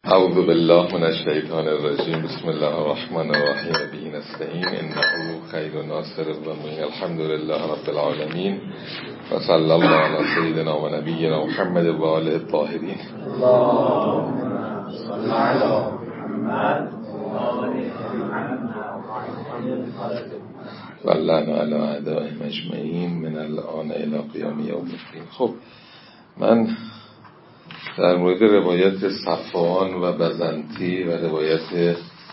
اعوذ بالله من الشیطان الرجیم. بسم الله الرحمن الرحیم. به نستعین انه خیر ناصر و معین. الحمد لله رب العالمین و صلی الله علی سیدنا و نبینا محمد و آله الطاهرین. اللهم صل علی محمد و لعن علی اعدائهم اجمعین من الان الی قیام یوم الدین. خب من در مورد روایت صفوان و بزنطی و روایت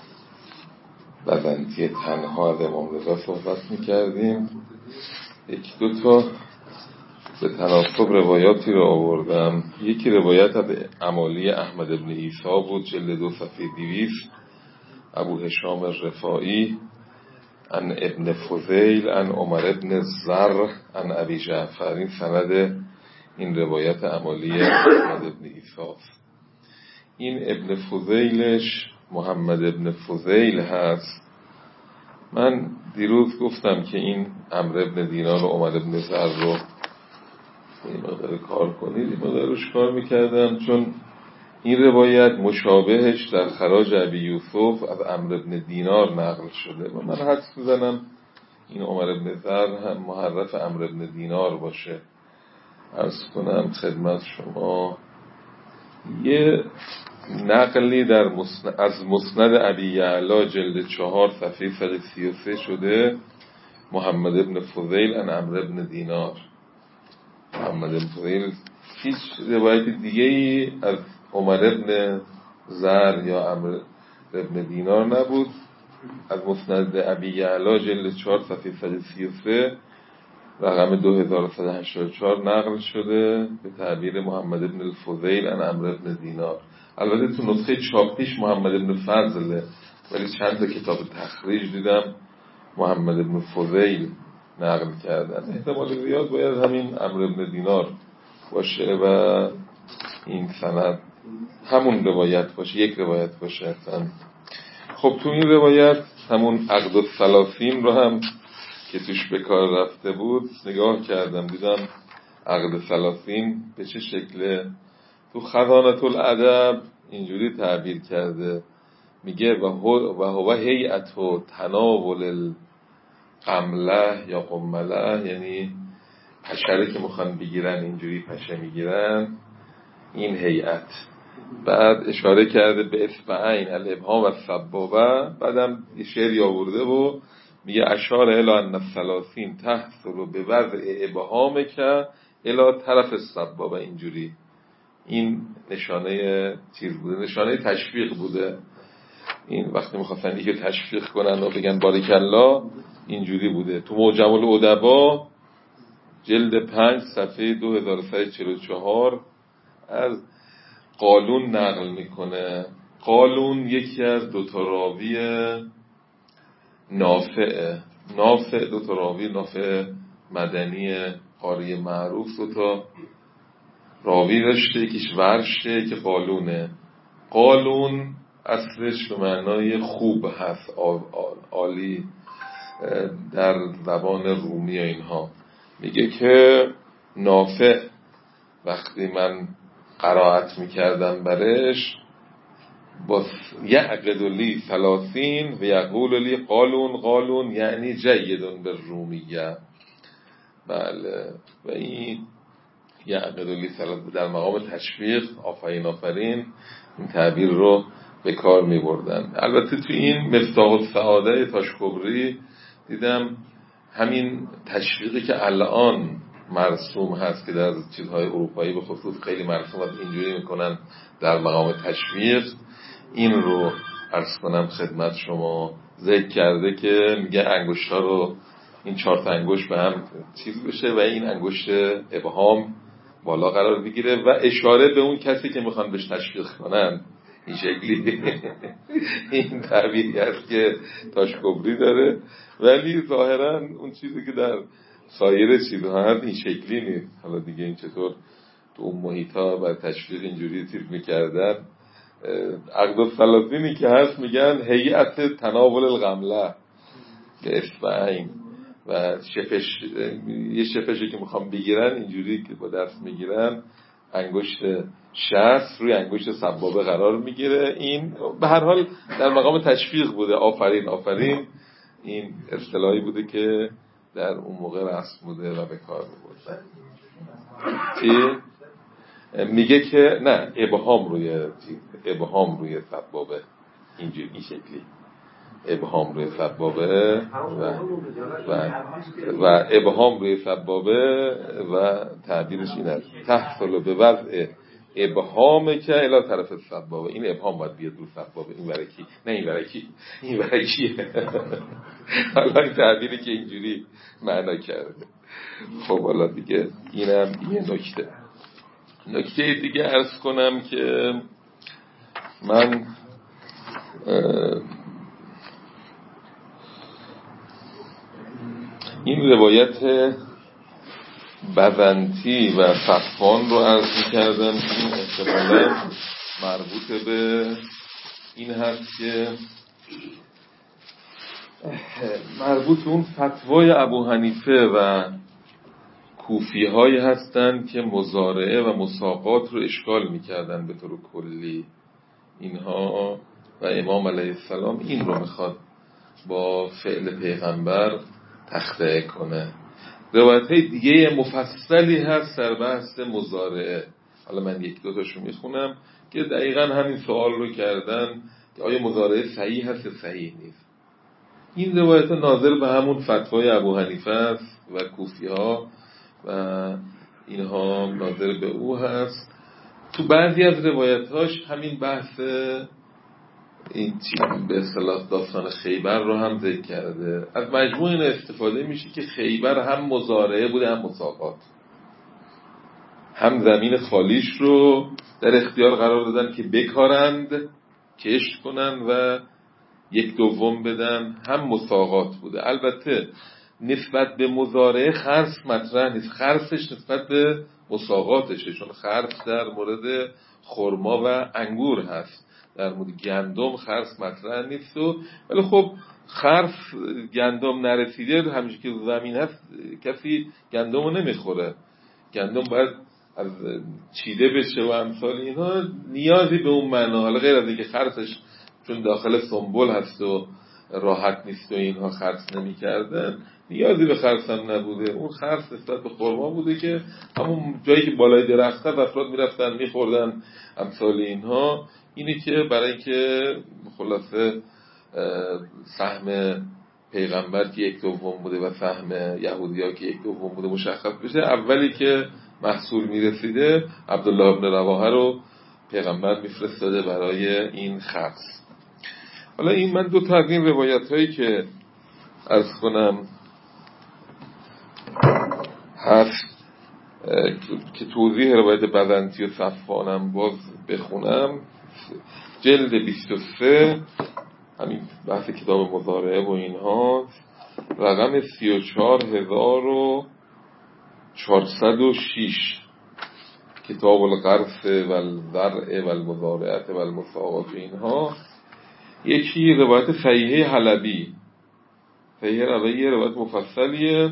بزنطی تنها از امام رضا صحبت می‌کردیم. یک دو تا به تناسب روایاتی رو آوردم. یکی روایت از امالی احمد ابن عیسی بود، جلد 2 صفحه 200، ابو هشام رفاعی عن ابن فضیل عن عمر ابن زر عن ابی جعفر. این سند این روایت امالی احمد ابن عیسی است. این ابن فضیلش محمد ابن فضیل هست. من دیروز گفتم که این عمرو ابن دینار و عمر ابن زر رو این مقدار کار کنید، این مقدار روش کار میکردم، چون این روایت مشابهش در خراج ابی یوسف از عمرو ابن دینار نقل شده و من حدس میزنم این عمر ابن زر هم محرف عمرو ابن دینار باشه. عرض کنم خدمت شما یه نقلی از مسند ابی یعلا جلد 4 صفحه 133 شده، محمد ابن فضیل عن عمرو ابن دینار. محمد ابن فضیل هیچ روایت دیگه ای از عمر ابن زر یا عمرو ابن دینار نبود. از مسند ابی یعلا جلد 4 صفحه 133 رقم 2184 نقل شده به تعبیر محمد ابن الفضیل عن عمرو ابن دینار. البته تو نسخه چاپیش محمد ابن فضله، ولی چند تا کتاب تخریج دیدم محمد ابن فضیل نقل کردن. احتمال زیاد باید همین عمرو ابن دینار باشه و این سند همون روایت باشه، یک روایت باشه. خب تو این روایت همون عقد الثلاثین رو هم که توش به کار رفته بود نگاه کردم، دیدم عقد ثلاثین به چه شکله. تو خزانة الادب اینجوری تعبیر کرده، میگه و هو هیئت تناول القمله یا قمله، یعنی پشره که میخوان بگیرن اینجوری پشه میگیرن، این هیئت. بعد اشاره کرده به اصبعین الابهام و السبابه. بعدم یه شعری آورده و میگه اشار الی ان الثلاثین تحصل به وضع ابهامک الی طرف السبابه. اینجوری این نشانه چیز بوده، نشانه تشویق بوده. این وقتی میخواستن یکی تشویق کنن و بگن بارک الله اینجوری بوده. تو معجم الادبا جلد 5 صفحه 2144 از قالون نقل میکنه. قالون یکی از دوتا راوی نافع دوتا راوی نافع مدنی قاری معروف دوتا راوی داشته، یکیش ورشه که قالونه. قالون اصلش به معنای خوب هست، عالی در زبان رومی اینها. میگه که نافع وقتی من قرائت میکردم برش با یعقد لی 30 و یقول لی قالون یعنی جیدون به رومیه. بله، و این یعقد لی 30 در مقام تشویق، آفرین این تعبیر رو به کار می بردن. البته تو این مفتاح السعاده تاشکبری دیدم همین تشویقی که الان مرسوم هست که در چیزهای اروپایی به خصوص خیلی مرسوم هست، اینجوری میکنن در مقام تشویق، این رو عرض کنم خدمت شما ذکر کرده که میگه انگشتا رو این 4 تا انگشت به هم چیز بشه و این انگشت ابهام بالا قرار بگیره و اشاره به اون کسی که میخوان بهش تشویق کنن. این شکلی این تعبیری هست که تاشکبری داره، ولی ظاهرا اون چیزی که در سایر چیزها هست این شکلی نیست. حالا دیگه این چطور تو اون محیطا بر تشویق اینجوری چیز میکردن. عقد الثلاثینی که هست میگن هیئت تناول القمله به اصبعین و شپش، یه شپشی که میخوام بگیرن اینجوری که با دست میگیرن انگشت شست روی انگشت سبابه قرار میگیره. این به هر حال در مقام تشویق بوده. آفرین آفرین این اصطلاحی بوده که در اون موقع رسم بوده و به کار می‌بردن. میگه که نه، ابهام روی سبابه، اینجوری این شکلی ابهام روی سبابه و ابهام روی سبابه و تعبیرش این است: تحصل به وضع ابهام که الی طرف سبابه. این ابهام باید بیاد رو سبابه. این ورکی نه، این ورکیه. حالا این تعبیری که اینجوری معنا کرده. خب حالا دیگه اینم یه نکته دیگه عرض کنم که من این روایت بزنطی و صفوان رو عرض می‌کردم که این احتمالاً مربوط به این هست که مربوط به اون فتوای ابو حنیفه و کوفی هایی هستند که مضارعه و مساقات رو اشکال می‌کردن به طور کلی اینها، و امام علیه السلام این رو میخواد با فعل پیغمبر تخطئه کنه. روایت‌های دیگه مفصلی هست در بحث مضارعه. حالا من یک دو تاشو میخونم که دقیقاً همین سوال رو کردن که آیا مضارعه صحیح هست یا صحیح نیست. این روایت ناظر به همون فتوای ابو حنیفه است و کوفی ها و اینها ناظر به او هست. تو بعضی از روایت‌هاش همین بحث این به اصطلاح داستان خیبر رو هم ذکر کرده. از مجموع این استفاده میشه که خیبر هم مضارعه بوده هم مساقات، هم زمین خالیش رو در اختیار قرار دادن که بکارند، کشت کنن و یک دوم بدن، هم مساقات بوده. البته نسبت به مضارعه خرص مطرح نیست، خرصش نسبت به مساقاتشه، چون خرص در مورد خرما و انگور هست، در مورد گندم خرص مطرح نیست. ولی خب خرص گندم نرسیده، همیشه که زمین هست کسی گندم رو نمیخوره، گندم باید از چیده بشه و امثال اینها، نیازی به اون معنا. حالا غیر از اینکه خرصش چون داخل سنبل هست و راحت نیست و اینها خرص نمی کردن، نیازی به خرص هم نبوده. اون خرص نسبت به خرما بوده که همون جایی که بالای درخت هست افراد می رفتن می خوردن امثال اینها. اینه که برای اینکه خلاصه سهم پیغمبر که یک دوم بوده و سهم یهودی ها که یک دوم بوده مشخص بشه، اولی که محصول می رسیده عبدالله ابن رواحه رو پیغمبر می فرستاده برای این خرص. حالا این من دو تا از این روایت هایی که عرض کنم هست که توضیح روایت بزنطی و صفوانم باز بخونم. جلد 23 همین بحث کتاب مضارعه و اینها، رقم 34406 کتاب القرص و الزرع و المضارعه و المساقات و اینها. یکی روایت صحیحه حلبی، صحیحه حلبی روایت مفصلیه.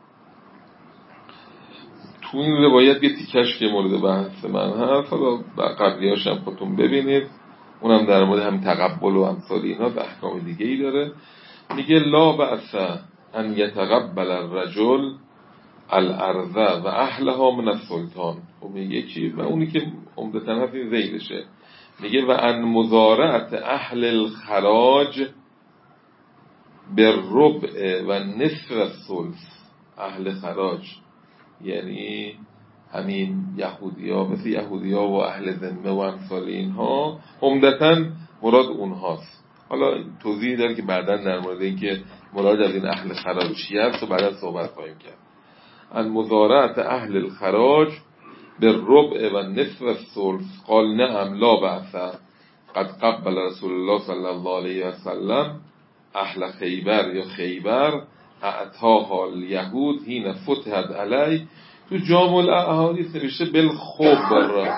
تو این روایت یه تیکش که مورد بحث من هست، حالا قبلیاش هم خودتون ببینید، اونم در مورد همین تقبل و امثال اینها به احکام دیگه ای داره. میگه لا بأس ان یتقبل الرجل الارض و اهلها من السلطان. خب یکی و اونی که عمدتاً هست این زیدشه، میگه و ان مضارعت اهل الخراج بالربع و نصف الثلث. اهل خراج یعنی همین یهودی‌ها، مثل یهودی‌ها و اهل ذمه و امثال اینها، عمدتاً مراد اونهاست. حالا توضیح داره که بعداً در مورد اینکه مراد از این اهل خراج چی هست و بعداً صحبت خواهیم کرد. ان مضارعت اهل الخراج بالربع و نصف الثلث قال نعم لا بأس قد قبل رسول الله صلی الله علیه و سلم اهل خیبر یا خیبر اعطاها الیهود حین فتحت علی. تو جامع الاحادیث نوشته بالخبر،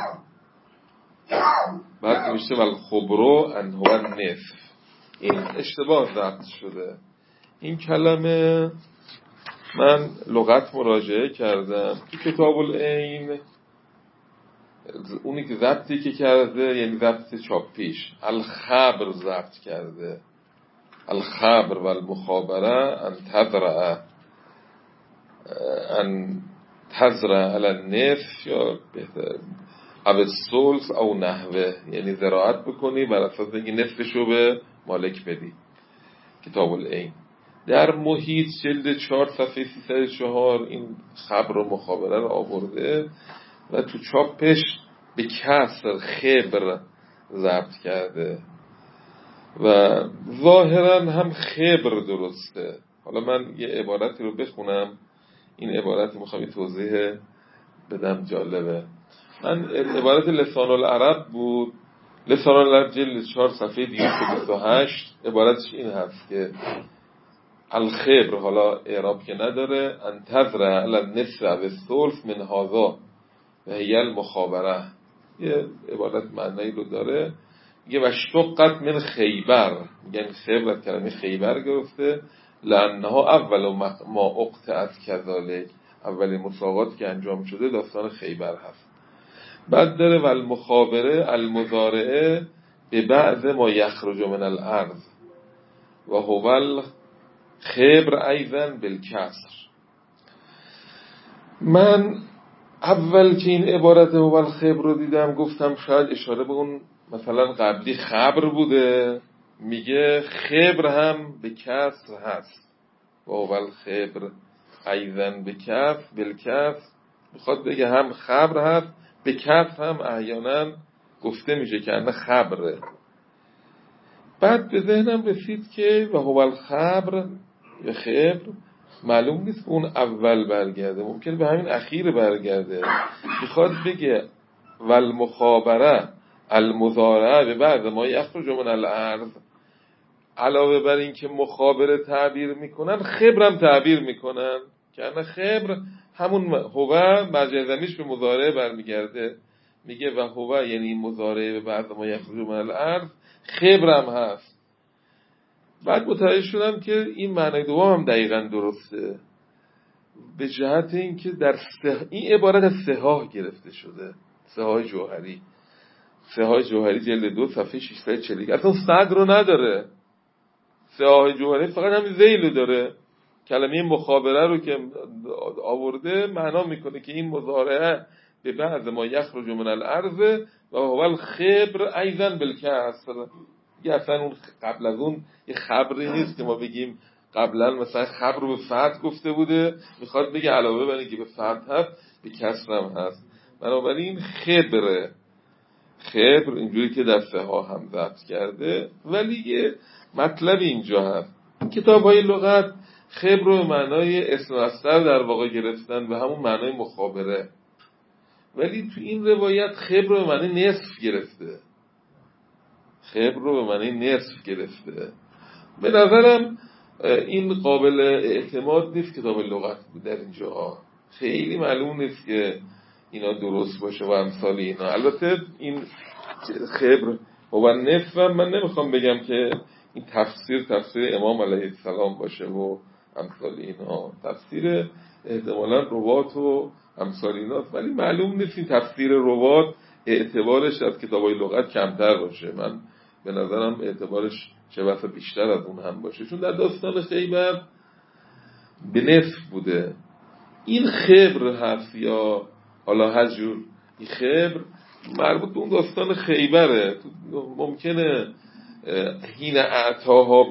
بعد نوشته بالخبرو ان هو النصف. این اشتباه ضبط شده. این کلمه من لغت مراجعه کردم تو کتاب العین اونی که ضبطی که کرده یعنی ضبط چاپیش، الخبر ضبط کرده، الخبر و المخابره ان تزرع علی النصف یا بهتر او الثلث او نحوه، یعنی زراعت بکنی بر اساس اینکه نصفشو به مالک بدی. کتاب العین در محیط جلد 4 صفحه 304 این خبر و مخابره رو آورده و تو چاپش به کسر خبر ضبط کرده و ظاهرا هم خبر درسته. حالا من یه عبارتی رو بخونم، این عبارت میخوام یه توضیح بدم جالبه. من عبارت لسان العرب بود، لسان العرب جلد 4 صفحه 228 عبارتش این هست که الخبر، حالا اعراب که نداره، انتظر علی النصف و الثلث من هذا و هی المخابره، یه عبارت معنی رو داره، میگه واشتقت من خیبر، میگن خبر از کلمه خیبر گرفته، لانها اول ما اقطعت کذالک، اولین مساقات که انجام شده داستان خیبر هست. بعد داره و المخابره المضارعه به بعض ما یخرج من الارض و هو الخبر ایضا بالکسر. من اول که این عبارت هو الخبر رو دیدم گفتم شاید اشاره به اون مثلا قبلی خبر بوده، میگه خبر هم به کسر هست و هو الخبر ایضا بالکسر، میخواد بگه هم خبر هست به کسر هم احیانا گفته میشه که انه خبره. بعد به ذهنم رسید که و هو الخبر به خبر معلوم نیست که اون اول برگرده، ممکن به همین اخیر برگرده. میخواد بگه و المخابره المضارعه به بعد ما یخرج من الارض، علاوه بر این که مخابره تعبیر میکنن خبرم تعبیر میکنن که انا خبر همون هو مجازمیش به مضارعه برمیگرده، میگه و هو یعنی مضارعه به بعد ما یخرج من الارض خبرم هست. بعد متوجه شدم که این معنی دوم هم دقیقاً درسته، به جهت اینکه در این عبارت از صحاح گرفته شده، صحاح جوهری، صحاح جوهری جلد 2 صفحه 640، اصلا صدر رو نداره، صحاح جوهری فقط همین ذیل داره، کلمه مخابره رو که آورده معنا میکنه که این مضارعه به بعض ما یخرج من الارض و هو الخبر ایضا بالکسر. یه اصلا اون قبل از اون یه خبری نیست که ما بگیم قبلا مثلا خبر رو به فتح گفته بوده، میخواد بگه علاوه بر اینکه به فتح هست به کسر هم هست. بنابراین خبره، خبر اینجوری که در صحاح هم ضبط کرده. ولی یه مطلب اینجا هست، کتاب های لغت خبر رو به معنای اسم مصدر در واقع گرفتن به همون معنای مخابره، ولی تو این روایت خبر رو به معنی نصف گرفته، خبر رو به معنی نصف گرفته. به نظرم این قابل اعتماد نیست کتاب لغت بود در اینجا، خیلی معلوم نیست که اینا درست باشه و امثال اینا. البته این خبر و نصف من نمیخوام بگم که این تفسیر امام علیه السلام باشه و امثال اینا، تفسیر احتمالاً روات و امثال ایناست، ولی معلوم نیست این تفسیر روات اعتبارش از کتابای لغت کمتر باشه. من به نظرم اعتبارش چه بسا بیشتر از اون هم باشه، چون در داستان خیبر به نصف بوده. این خبر هست یا حالا هر جور این خبر مربوط به اون داستان خیبره. ممکنه هین اعطاها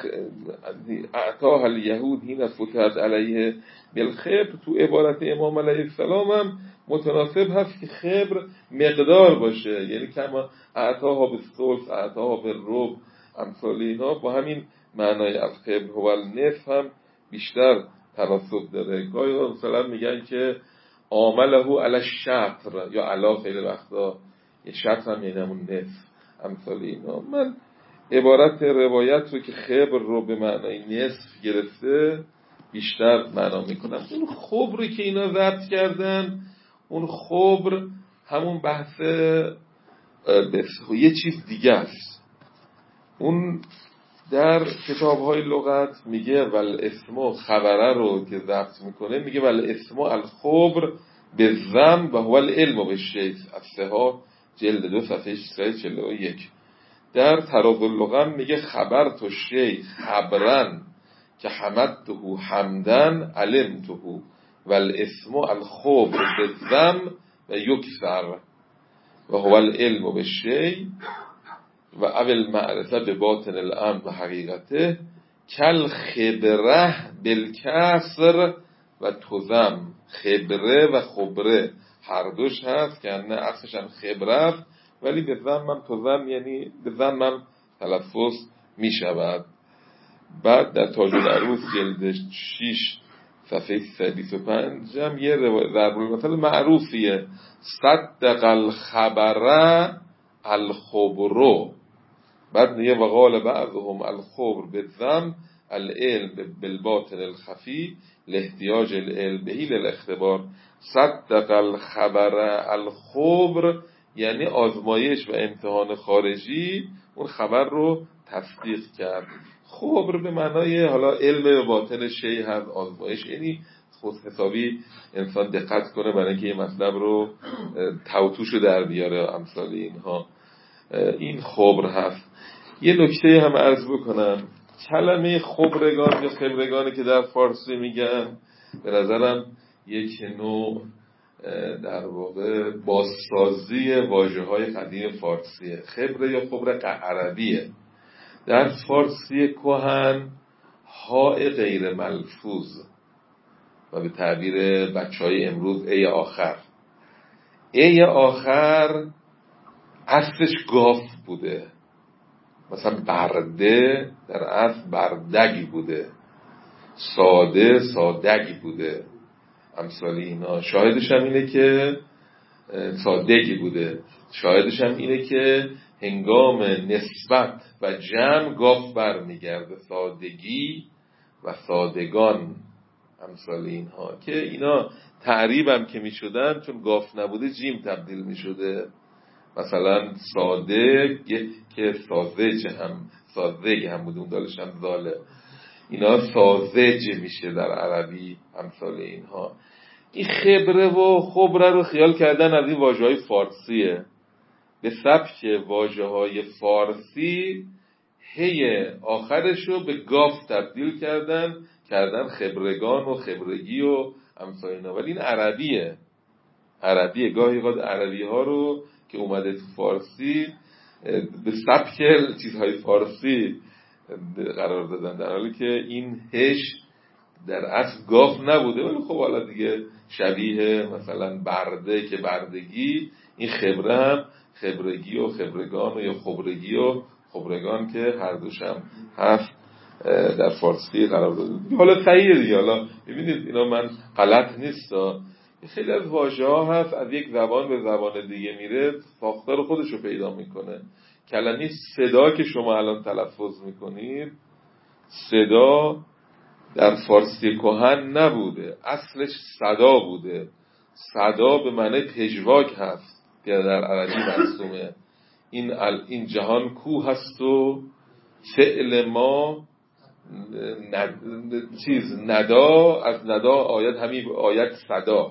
الیهود هین فتحت علیه بالخبر، تو عبارت امام علیه السلام هم متناسب هست که خبر مقدار باشه، یعنی کما اعطاها بالثلث اعطاها بالربع امثال اینا، با همین معنای از خبر هو النصف هم بیشتر تناسب داره. گاهی مثلا میگن که عامله علی الشطر یا علا، خیلی وقتا یه شطر هم یعنی همون نصف امثال اینا. من عبارت روایت رو که خبر رو به معنای نصف گرفته بیشتر معنا میکنم. اون خبری که اینا ضبط کردن، اون خبر همون بحث یه چیز دیگه است. اون در کتاب‌های لغت میگه ول اسمو خبره رو که ضبط میکنه میگه ول اسمو الخبر به ضم و هو العلم بالشیء از سها جلد 2 صفحه 641. در تراز اللغم میگه خبر تو شیء خبرن که حمدته حمدن علمته و الاسم الخبر بالضم و یکسر و هو العلم بالشیء و اول معرفه به باطن الامر و حقیقته کل خبره بالکسر و تزم. خبره و خبره هر دوش هست که نه اصلش هم خبره ولی به ضمم تزم، یعنی به ضمم تلفظ می شود. بعد در تاج العروس جلد 6 صفحه 325 هم یه ضرب المثل معروفیه: صدق الخبر الخبرو. بعد میگه و قال بعضهم الخبر بالضم العلم بالباطن الخفی لاحتیاج العلم بهی للاختبار. صدق الخبر الخبر یعنی آزمایش و امتحان خارجی اون خبر رو تصدیق کرد. خبر به معنای حالا علم باطن شیء هست، آزمایش، یعنی خود حسابی انسان دقت کنه برای اینکه یه مطلب رو توتوش رو در بیاره، امثال اینها. این خبر هست. یه نکته هم عرض بکنم، کلمه خبرگان یا خبرگانی که در فارسی میگن به نظرم یک نوع در واقع بازسازی واژه‌های قدیم فارسیه. خبره یا خبره عربیه، در فارسی کهن های غیر ملفوظ و به تعبیر بچهای امروز ای آخر. ای آخر اصلش گاف بوده، مثلا برده در اصل بردگی بوده، ساده سادگی بوده، امثال اینا. شاهدش هم اینه که سادگی بوده، شاهدش هم اینه که هنگام نسبت و جمع گاف بر میگرده، سادگی و سادگان، امثال اینها. که اینا تعریب هم که میشدن چون گاف نبوده جیم تبدیل میشده. مثلا ساده که ساذج هم بوده، اون دالش هم زاله، اینا ساذج میشه در عربی، امثال اینها. این خبره و خبره رو خیال کردن از این واژه‌های فارسیه، به سبک واژه‌های فارسی هی آخرش رو به گاف تبدیل کردن خبرگان و خبرگی و امثال اینا. ولی این عربیه. گاهی اوقات عربی ها رو که اومده تو فارسی به سبک چیزهای فارسی قرار دادن، در حالی که این هش در اصل گاف نبوده. ولی خب حالا دیگه شبیه مثلا برده که بردگی، این خبره هم خبرگی و خبرگان و یا خبرگی و خبرگان که هر دوش هم هست در فارسی قرار داده. حالا صحیحه دیگه. حالا ببینید اینا من غلط نیستا، خیلی از واژه ها هست از یک زبان به زبان دیگه میره ساختار خودش رو پیدا میکنه. کلمه صدا که شما الان تلفظ میکنید، صدا در فارسی کهن نبوده، اصلش صدا بوده. صدا به معنی پژواک هست که در عربی مرسومه. این جهان کو هست و فعل ما ندا، از ندا آید همین آید صدا.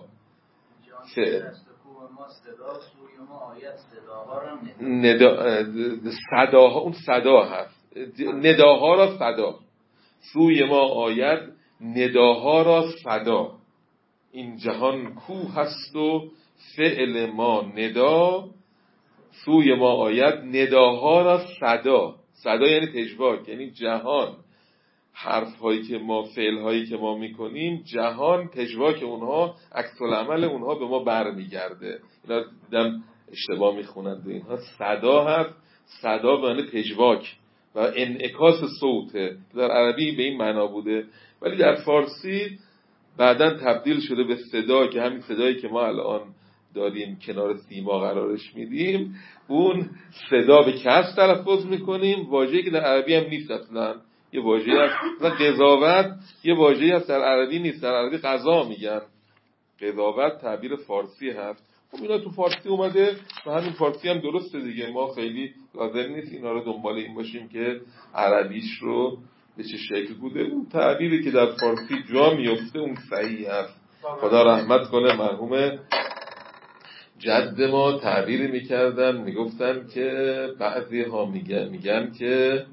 صداها، اون صدا هست، نداها را صدا. سوی ما آید نداها را صدا. این جهان کو هست و فعل ما ندا، سوی ما آید نداها را صدا. صدا یعنی پژواک، یعنی جهان، حرف هایی که ما، فعل هایی که ما میکنیم، جهان پژواک اونها، عکس العمل اونها به ما برمیگرده. اینا دیدم اشتباه میخونند اینها. صدا هست، صدا به معنی پژواک و انعکاس صوته، در عربی به این معنا بوده. ولی در فارسی بعداً تبدیل شده به صدا، که همین صدایی که ما الان داریم کنار سیما قرارش میدیم، اون صدا به کسر تلفظ میکنیم، واژه‌ای که در عربی هم نیست اصلا. یه واژه‌ای هست مثلا قضاوت، یه واژه‌ای هست در عربی نیست، در عربی قضا میگن، قضاوت تعبیر فارسی هست. خب اینا تو فارسی اومده و همین فارسی هم درسته دیگه. ما خیلی لازم نیست اینا رو دنبال این باشیم که عربیش رو به چه شکل بوده. اون تعبیری که در فارسی جا میفته اون صحیح هست. خدا رحمت کنه، مرحوم جد ما تعبیری میکردن، میگفتن که بعضی ها میگن که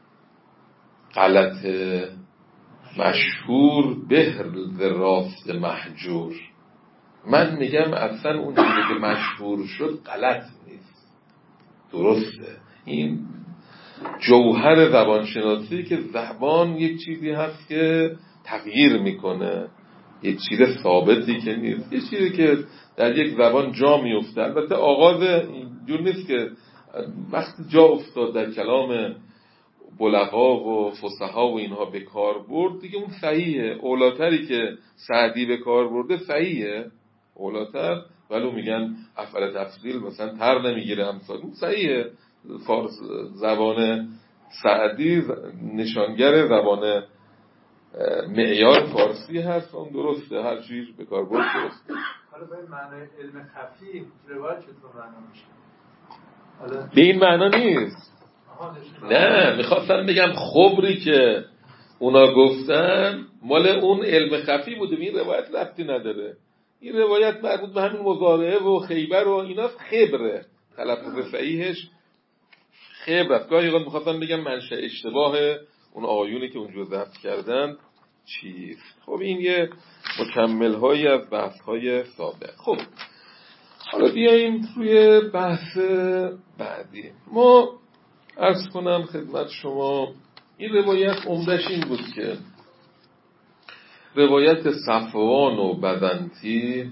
غلط مشهور به راست محجور. من میگم اصلا اون چیزی که مشهور شد غلط نیست، درسته. این جوهر زبانشناسی که زبان یک چیزی هست که تغییر میکنه، یک چیز ثابتی که نیست، یک چیزی که در یک زبان جا میفته. البته آغاز اینجور نیست که وقتی جا افتاد در کلام بلغا و فصحا و اینها به کار برد دیگه اون صحیحه. اولاتری که سعدی به کار برده صحیحه، اولاتر، ولو میگن افعال تفصیل مثلا تر نمیگیره امثال، اون صحیحه. فارس زبان سعدی نشانگر زبان معیار فارسی هست، اون درسته، هر چیز به کار برد درسته. حالا به معنای علم خفی روایت چطور معنا میشه؟ به این معنا نیست. نه، میخواستم بگم خبری که اونا گفتن مال اون علم خفی بوده، این روایت ربطی نداره. این روایت مربوط به همین مضارعه و خیبر و ایناست. خبره، تلفظ صحیحش خبره. گاهی اوقات میخواستم بگم منشأ اشتباه اون آیونی که اونجا ضبط کردن چیست. خب این یه مکمل هایی از بحث های سابق. خب حالا بیاییم روی بحث بعدی. ما عرض کنم خدمت شما این روایت عمدش این بود که روایت صفوان و بزنطی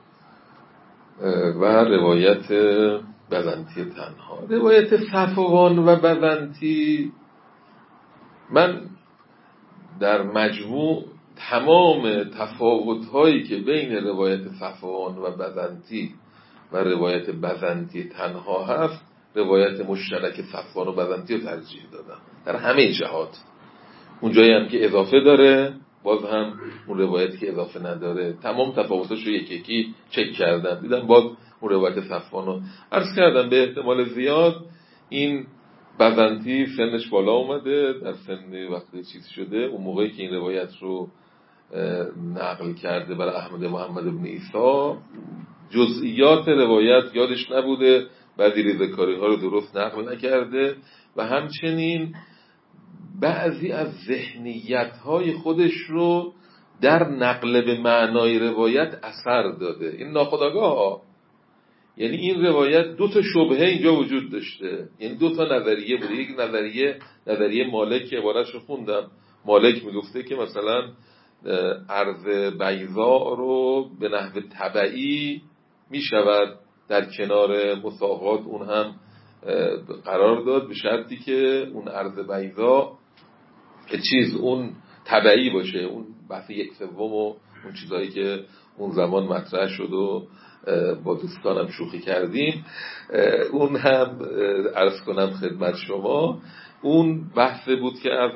و روایت بزنطی تنها. روایت صفوان و بزنطی من در مجموع تمام تفاوت‌هایی که بین روایت صفوان و بزنطی و روایت بزنطی تنها هست، روایت مشترک صفوان و بزنطی رو ترجیح دادم در همه جهات. اون جایی هم که اضافه داره باز هم اون روایتی که اضافه نداره، تمام تفاوتاش رو یکی یکی چک کردم، دیدم باز اون روایت صفوان رو عرض کردم. به احتمال زیاد این بزنطی سنش بالا اومده، در سن وقتی چیز شده، اون موقعی که این روایت رو نقل کرده برای احمد محمد بن عیسی جزئیات روایت یادش نبوده، بعضی ریزه‌کاری ها رو درست نقل نکرده و همچنین بعضی از ذهنیت های خودش رو در نقل به معنای روایت اثر داده. این ناخودآگاه، یعنی این روایت دو تا شبهه اینجا وجود داشته، یعنی دو تا نظریه بوده. یک نظریه مالک که عبارتش رو خوندم، مالک میگفته که مثلا عرض بیضا رو به نحو تبعی میشود در کنار مساقات اون هم قرار داد، به شرطی که اون عرض بیضا اون تبعی باشه. اون بحث یک سوم و اون چیزایی که اون زمان مطرح شد و با دوستانم شوخی کردیم، اون هم عرض کنم خدمت شما، اون بحث بود که از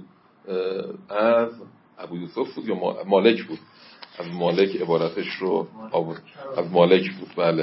ابو یوسف بود یا مالک بود، از مالک عبارتش رو آورد، از مالک بود. بله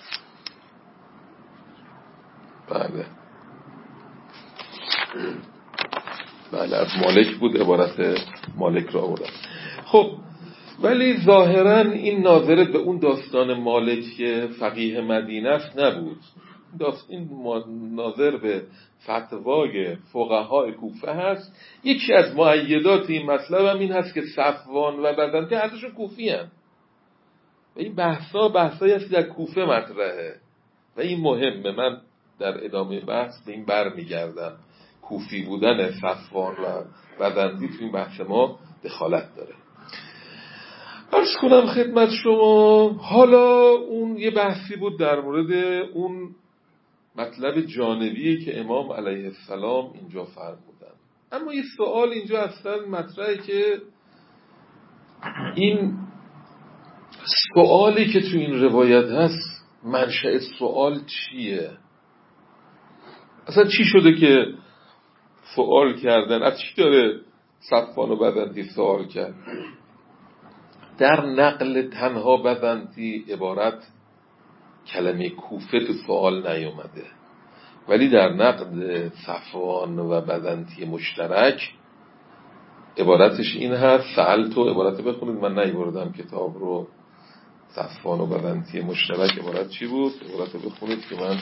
از مالک بود، عبارت مالک رو آورد. خب ولی ظاهرا این ناظر به اون داستان مالک که فقیه مدینه است نبود. این ناظر به فتوای فقهای کوفه هست. یکی از مؤیدات این مطلب هم این هست که صفوان و بزنطی هر دوشون کوفی هستند و این بحثایی هست در کوفه مطرحه و این مهمه. من در ادامه بحث به این برمیگردم. کوفی بودن صفوان و بزنطی تو این بحث ما دخالت داره. عرض کنم خدمت شما حالا اون یه بحثی بود در مورد اون مطلب جانبی که امام علیه السلام اینجا فرمودن. اما یه سوال اینجا اصلا مطرحه که این سوالی که تو این روایت هست منشأ سوال چیه؟ اصلا چی شده که سوال کردن؟ از چی داره صفوان و بزنطی سوال کرد؟ در نقل تنها بزنطی عبارت کلمه کوفه تو سوال نیومده، ولی در نقل صفوان و بزنطی مشترک عبارتش این هست، سألتو، عبارت بخونید، من نیاوردم کتاب رو، صفوان و بزنطی مشترک عبارت چی بود؟ عبارت بخونید که من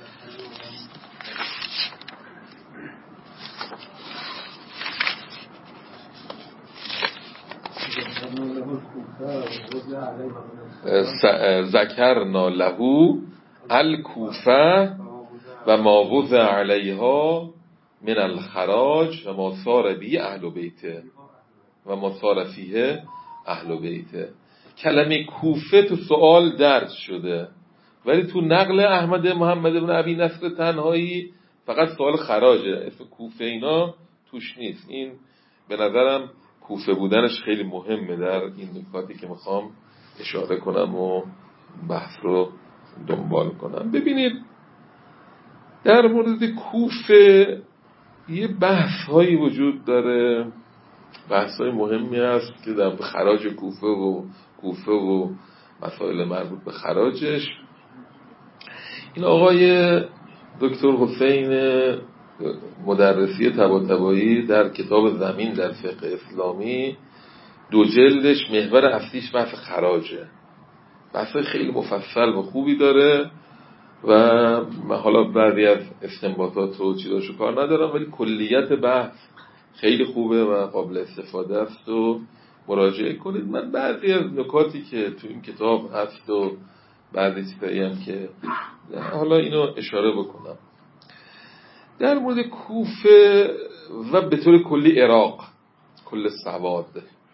ذکرنا له الکوفه و ما وضع علیها من الخراج و ما صار به اهل بیته و ما صار فیه اهل بیته. کلمه کوفه تو سوال درج شده، ولی تو نقل احمد محمد بن ابی نصر تنهایی فقط سوال خراجه، اسم کوفه اینا توش نیست. این به نظرم کوفه بودنش خیلی مهمه در این نکاتی که میخوام اشاره کنم و بحث رو دنبال کنم. ببینید در مورد کوفه یه بحث هایی وجود داره، بحث های مهمی هست که در خراج کوفه و مسائل مربوط به خراجش. این آقای دکتر حسین مدرسی طباطبایی در کتاب زمین در فقه اسلامی 2 جلدش محور اصلیش بحث خراجه، بحث خیلی مفصل و خوبی داره و من حالا بعضی از استنباطات و چیزاشو کار ندارم، ولی کلیت بحث خیلی خوبه و قابل استفاده است و مراجعه کنید. من بعضی از نکاتی که تو این کتاب هست و بعضی چیزایی هم که حالا اینو اشاره بکنم در مورد کوفه و به طور کلی عراق، کل سواد.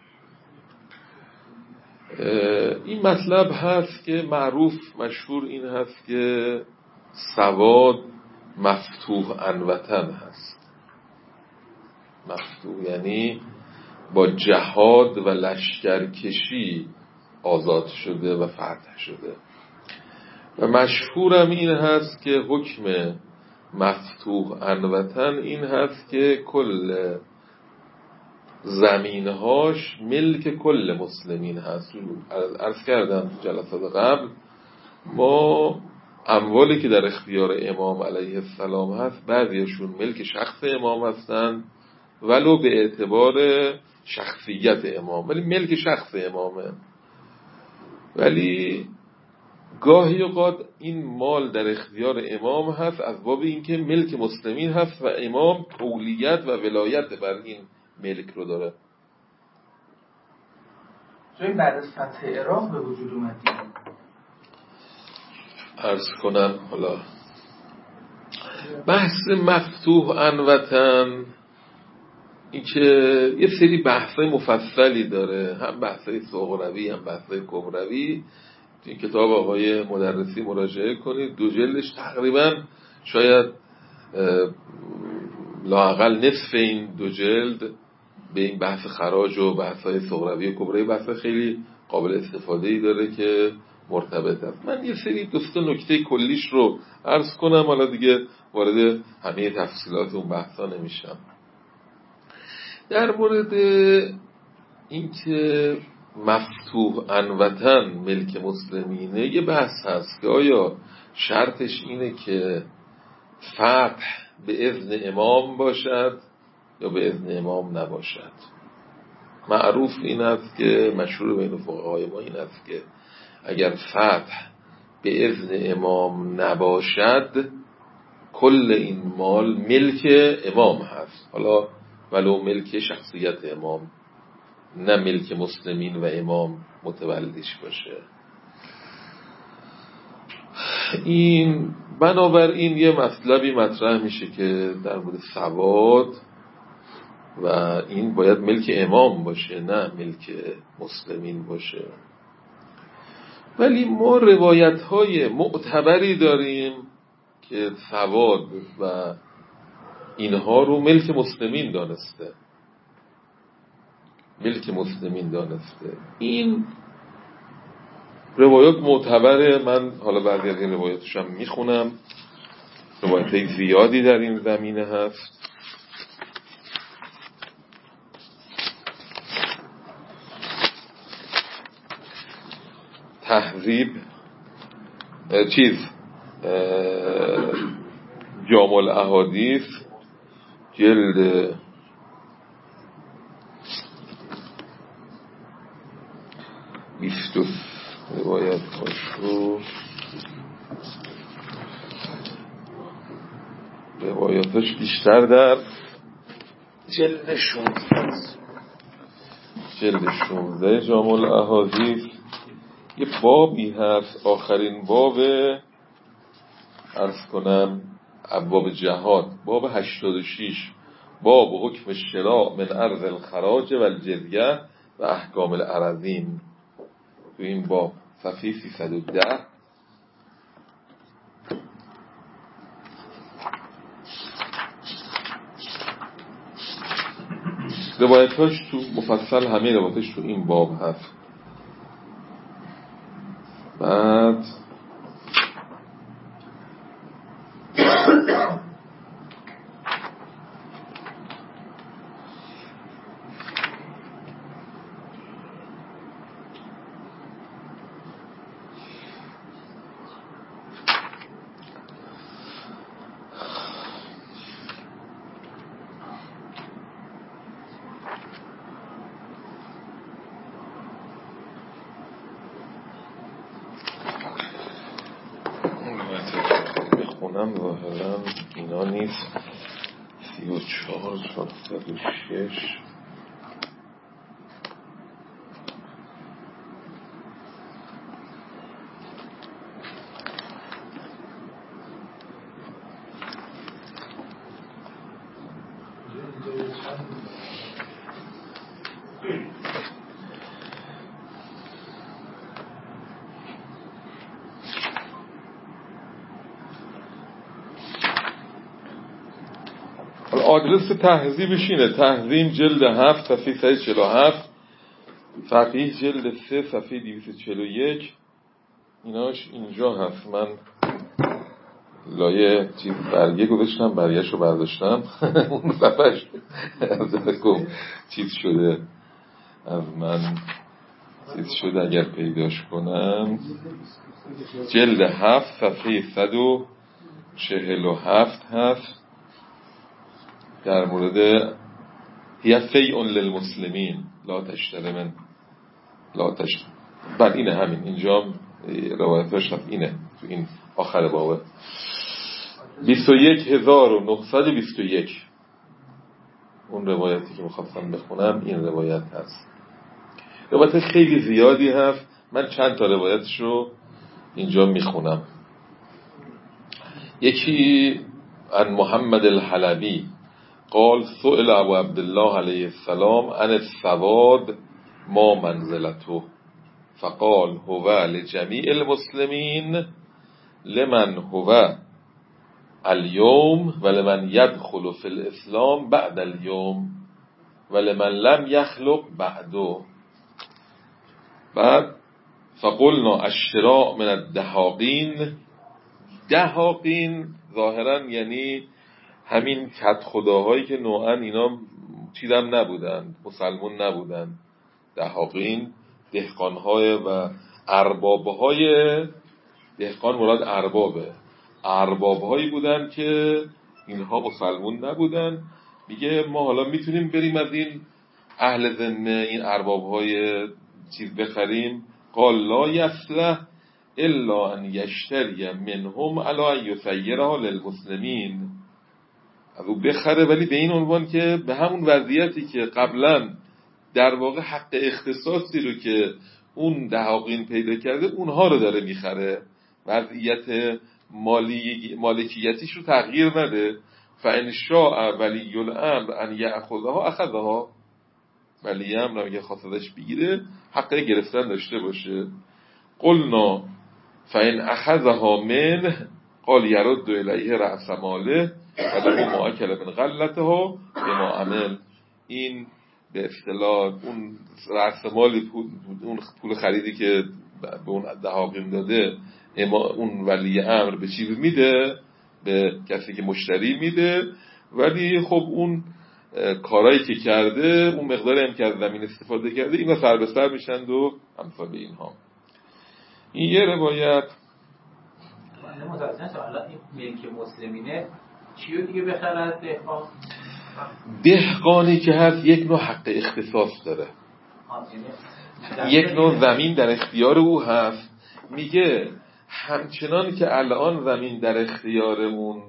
این مطلب هست که معروف مشهور این هست که سواد مفتوح عن وطن هست. مفتوح یعنی با جهاد و لشکرکشی آزاد شده و فتح شده و مشهورم این هست که حکم مفتوح عن وطن این هست که کل زمینهاش ملک کل مسلمین هست. عرض کردم جلسات قبل ما اموالی که در اختیار امام علیه السلام هست بعضیشون ملک شخص امام هستن ولو به اعتبار شخصیت امام، ولی ملک شخص امامه. ولی گاهی اوقات این مال در اختیار امام هست از باب اینکه ملک مسلمین هست و امام تولیت و ولایت بر این ملک رو داره. این بعد از فتح عراق به وجود اومد. عرض کنم حالا بحث مفتوح عن وطن این که یه سری بحثای مفصلی داره، هم بحثای صغروی هم بحثای کبروی. این کتاب آقای مدرسی مراجعه کنید، 2 جلدش تقریبا شاید لااقل نصف این 2 جلد به این بحث خراج و بحث‌های صغروی و کبروی بحث خیلی قابل استفاده‌ای داره که مرتبط است. من یه سری 2 نکته کلیش رو عرض کنم، حالا دیگه وارد همه تفصیلات اون بحثا نمیشم. در مورد اینکه مفتوح عن وطن ملک مسلمینه یه بحث هست که آیا شرطش اینه که فتح به اذن امام باشد یا به اذن امام نباشد. معروف این است که مشهور بین فقهای ما این است که اگر فتح به اذن امام نباشد کل این مال ملک امام هست، حالا ولو ملک شخصیت امام، نه ملک مسلمین و امام متولدش باشه. این بنابراین یه مطلبی مطرح میشه که در مورد سواد و این باید ملک امام باشه نه ملک مسلمین باشه. ولی ما روایت‌های معتبری داریم که سواد و اینها رو ملک مسلمین دانسته، ملک مسلمین دانسته. این روایات معتبره، من حالا بعضی از این روایاتش هم میخونم، روایت‌های زیادی در این زمینه هست. تهذیب جامع الاحادیث جلد 22 روایت هاشو روایاتش بیشتر در جلد 16 جامع الاحادیث یه بابی هست، آخرین باب عرض کنم ابواب جهاد، باب 86، باب حکم شراء من ارض الخراج و الجزیه و احکام الارضین. تو این باب صفحه 310 روایتاش تو مفصل همه روایتاش تو این باب هست. بعد ظاهرا اینا نیست. 34 406 آدرس تهذیبش اینه: تهذیب جلد 7 صفحه 147، فقیه جلد 3 صفحه 241. ایناش اینجا هست. من لایه چیز برگه گذاشتم، برگه‌شو برداشتم اون صفحهش چیز شده از من چیز شده. اگر پیداش کنم جلد 7 صفحه 147 هست، در مورد هی فیء للمسلمین لا تشتری من لا تشتری. بعد اینه همین اینجا روایتاش هست، اینه تو این آخر بابه 21921 اون روایتی که میخواستم بخونم این روایت هست. روایت خیلی زیادی هست، من چند تا روایتش رو اینجا میخونم. یکی عن محمد الحلبی قال سئل ابو عبدالله علیه السلام عن السواد ما منزلته فقال هو لجمیع المسلمین لمن هو اليوم ولمن يدخل في الاسلام بعد اليوم ولمن لم يخلق بعده. بعد فقلنا الشراء من الدهاقین. دهاقین ظاهرا یعنی همین کت خداهایی که نوعا اینا چیدم نبودن، مسلمون نبودن. دهاقین دهقانهای و اربابهای، دهقان مراد اربابهایی بودن که اینها مسلمون نبودن. میگه ما حالا میتونیم بریم از این اهل ذمه این اربابهای چیز بخریم. قال لا یصلح الا ان یشتری منهم علی ان یسیرها للمسلمین. از او بخره ولی به این عنوان که به همون وضعیتی که قبلا در واقع حق اختصاصی رو که اون دهاقین پیدا کرده اونها رو داره میخره، وضعیت مالکیتیش رو تغییر نده. فان شاء ولی الامر ان یاخذها اخذها. ولی امر اگه خواستش بگیره حق گرفتن داشته باشه. قلنا فان اخذها من قال يرد الیه رأس ماله وله ما اکل من غلتها بما عمل. این به اصطلاح اون رأس مال اون پول خریدی که به اون دهاقین داده اون ولی امر به چی میده؟ به کسی که مشتری میده. ولی خب اون کارایی که کرده، اون مقداری هم که از زمین استفاده کرده، اینا سر به سر میشند و امثال اینها. این یه روایت. من متوجه نشدم حالا این ملک مسلمینه چیو دیگه بخره از دهقان؟ دهقانی که هست یک نوع حق اختصاص داره. یک نوع زمین در اختیار او هست. میگه همچنان که الان زمین در اختیار اون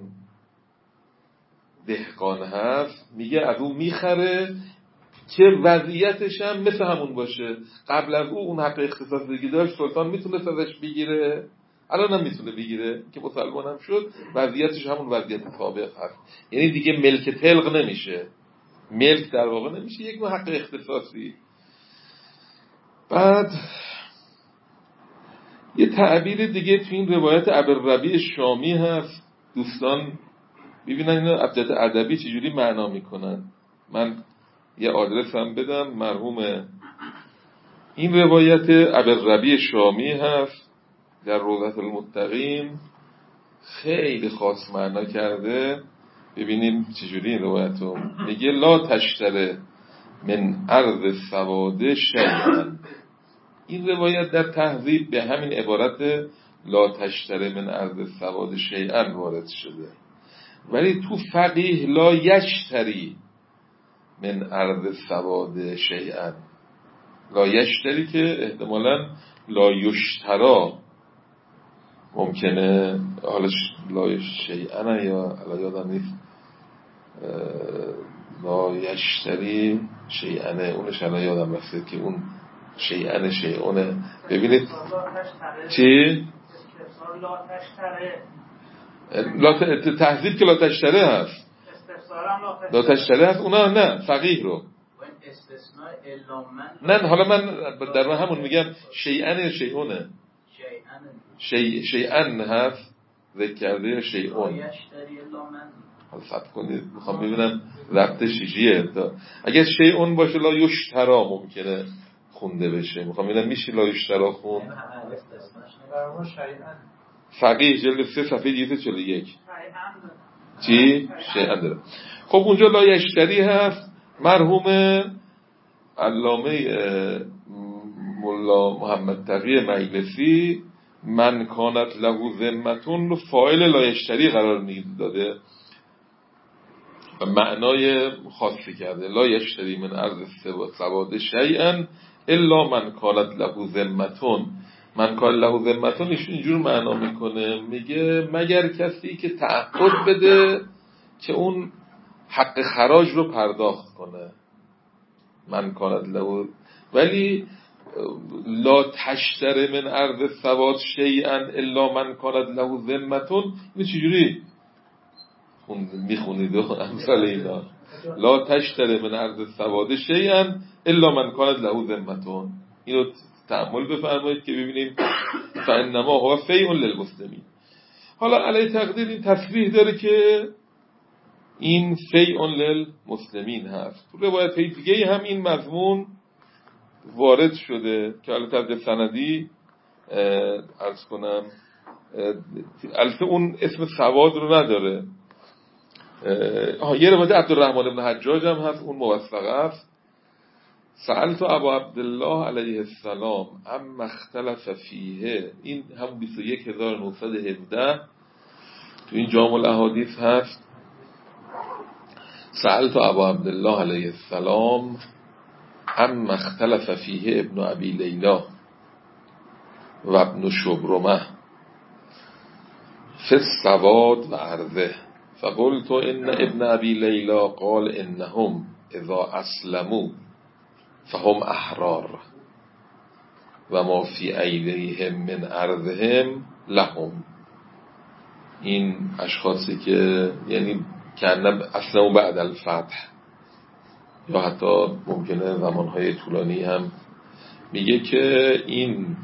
دهقان هست، میگه از اون میخره که وضعیتش هم مثل همون باشه. قبل از اون حق اختصاصی داشت، سلطان میتونه ازش بگیره، الان هم میتونه بگیره که مسلمان هم شد، وضعیتش همون وضعیت سابق هست. یعنی دیگه ملک طلق نمیشه، ملک در واقع نمیشه، یک نوع حق اختصاصی. بعد یه تعبیر دیگه تو این روایت ابوالربیع شامی هست، دوستان ببینن اینو ابجد ادبی چجوری معنا میکنن. من یه آدرس هم بدم، مرحوم این روایت ابوالربیع شامی هست در روضة المتقین، خیلی خاص معنا کرده. ببینیم چجوری این روایتو میگه: لا تشتره من ارض سواد شیئا. این روایت در تهذیب به همین عبارت لا تشتره من ارض سواد شیئا وارد شده، ولی تو فقیه لا یشتری من ارض سواد شیئا، لا یشتری که احتمالاً لا یشترا ممکنه، حالا لا شیئا یا یادم نیست، لا یشتری شیئا، اونش الان یادم رفته که اون شیئا شیئونه. ببینید چی؟ تهذیب که لا تشتره هست، لا تشتره هست، اونا نه، فقیه رو نه. حالا من در همون میگم شیئا شیئونه، شیئا هست ذکر کرده یا شیئون. حالا ثبت کنید، میخوام ببینم ربطش چیه. اگر شیئون باشه لا یشترا ممکنه خونده بشه، میخوام ببینم میشه لا یشترا خون. فقیه جلد 3 صفحه 241 چی؟ شیئا داره. خب اونجا لا یشتری هست. مرحوم علامه مولا محمد تقی مجلسی من کانت له ذمتون رو فاعل لا یشتری قرار میداده و معنای خاصی کرده. لا یشتری من ارض سواد شیئا الا من کانت له ذمتون. من کان له ذمتون ایشون اینجور معنا میکنه، میگه مگر کسی که تعهد بده که اون حق خراج رو پرداخت کنه. من کانت له، ولی لا تشتره من ارض سواد شیئا الا من کانت له ذمتون، این چجوری میخونید و امثال اینا؟ لا تشتره من ارض سواد شیئا الا من کانت له ذمتون. اینو تأمل بفرمایید که ببینیم فانما هو فیء للمسلمین. حالا علی تقدیر این تصریح داره که این فیء للمسلمین هست. تو روایت دیگه هم این مضمون وارد شده که البته از سندی عرض کنم، البته اون اسم سواد رو نداره. یه روایت عبدالرحمن بن حجاج هم هست، اون موثقه است. سألت ابا عبدالله علیه السلام اما اختلف فیه، این هم 21917 تو این جامع الاحادیث هست. سألت ابا عبدالله علیه السلام اما اختلف فیه ابن ابی لیلا و ابن شبرمه فی السواد و عرضه فقلت ان ابن ابی لیلا قال انهم اذا اسلموا فهم احرار و ما فی ایدیهم من عرضهم لهم. این اشخاصی که یعنی کنن اسلموا بعد الفتح یا حتی ممکنه زمانهای طولانی هم، میگه که این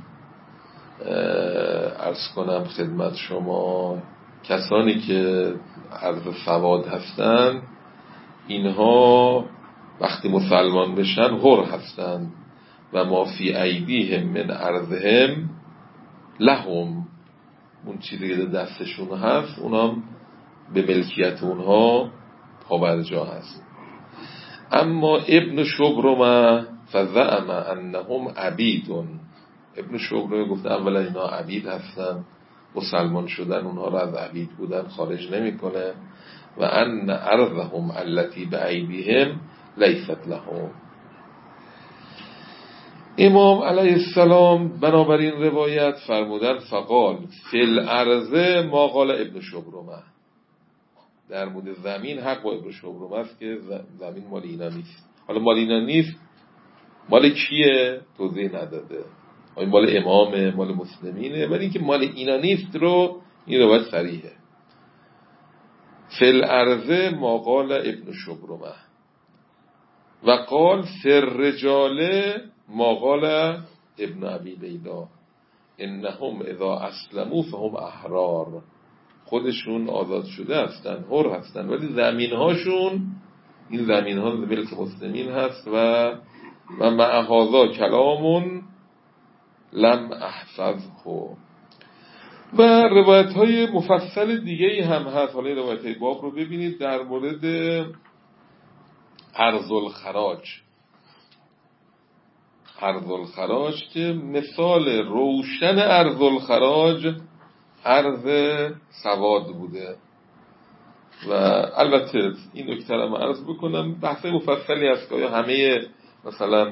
عرض کنم خدمت شما کسانی که عرض سواد هستن اینها وقتی مسلمان بشن حر هستن و ما فی ایدیهم من عرضهم لهم، اون چیزی که دستشون هست اونام به ملکیت اونها پابرجا هست. اما ابن شبرمه فزعم انهم عبیدون، ابن شبرمه گفته اولا اینا عبید هستن، مسلمان شدن اونها را از عبید بودن خارج نمیکنه، و ان ارضهم التي بأيديهم لیست لهم. امام علیه السلام بنابراین روایت فرمودن فقال فی الارض ما قال ابن شبرمه، در مورد زمین حق با ابن شبرمه است که زمین مال اینا نیست. حالا مال اینا نیست مال کیه توضیح نداده، مال امامه مال مسلمینه، ولی اینکه مال اینا نیست رو این روایت صریحه. فی الارض ما قال ابن شبرمه و قال فی الرجال ما قال ابن ابی لیلا انهم اذا اسلموا فهم احرار، خودشون آزاد شده هستن، حر هستن، ولی زمین هاشون، این زمین ها ملک مسلمین هست. و مع هذا کلامون لم احفظه. و روایت های مفصل دیگه هم هست. حالا روایت های باب رو ببینید در مورد ارض الخراج. ارض الخراج که مثال روشن ارض الخراج ارض سواد بوده. و البته این نکته رو عرض بکنم، بحث مفصلی هست که آیا همه مثلا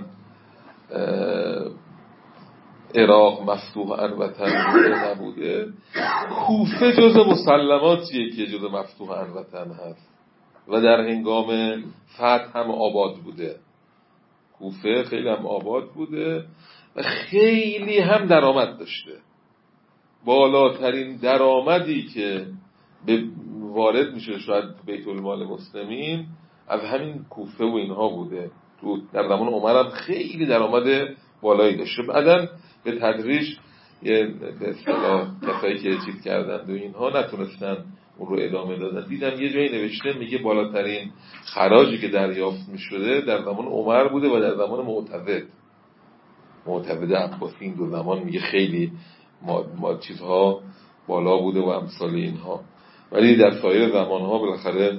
عراق مفتوح الوطن بوده نبوده. کوفه جز مسلماتیه که جز مفتوح الوطن هست و در هنگام فتح هم آباد بوده. کوفه خیلی هم آباد بوده و خیلی هم درآمد داشته. بالاترین درآمدی که وارد میشه شاید بیت المال مسلمین از همین کوفه و اینها بوده. تو در زمان عمر هم خیلی درآمد بالایی داشته. بعدن به تدریج به اصطلاح کسایی که چیز کردند و اینها نتونستن اون رو ادامه دادن. دیدم یه جایی نوشته میگه بالاترین خراجی که دریافت میشده در زمان عمر بوده و در زمان معتضد عباسی. این دو زمان میگه خیلی ما چیزها بالا بوده و امثال اینها، ولی در سایر زمانها بالاخره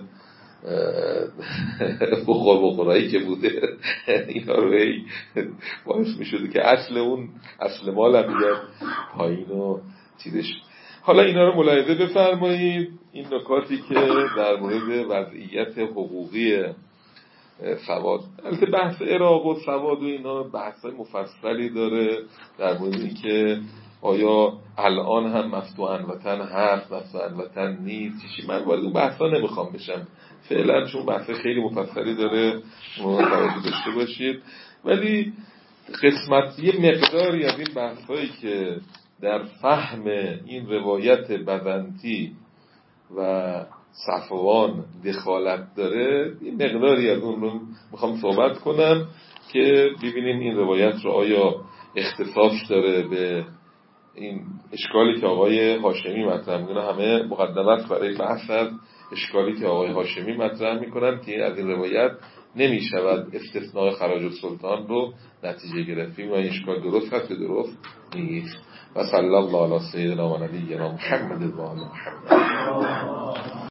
بخورایی که بوده اینا رو باعث میشده که اصل مال هم بیاد پایین و چیزش. حالا اینا رو ملاحظه بفرمایید، این نکاتی که در مورد وضعیت حقوقی سواد. البته بحث عراق و سواد و اینا بحث‌های مفصلی داره در مورد این که آیا الان هم مفتوح الوطن هست، مفتوح الوطن نیست، چیزی. من وارد اون بحثا نمیخوام بشم فعلا، چون بحث خیلی مفصلی داره، توجه داشته باشید. ولی قسمت یه مقداری از این بحثایی که در فهم این روایت بزنطی و صفوان دخالت داره، این مقداری از اون رو میخوام صحبت کنم که ببینیم این روایت رو آیا اختصاص داره به این اشکالی که آقای هاشمی مطرح میکنه. همه مقدمات برای بحث از اشکالی که آقای هاشمی مطرح میکنن که از این روایت نمیشود استثناء خراج السلطان رو نتیجه گرفتیم و این اشکال درست هست یا درست نیست. و صلی الله علی سیدنا و نبینا محمد و آل محمد.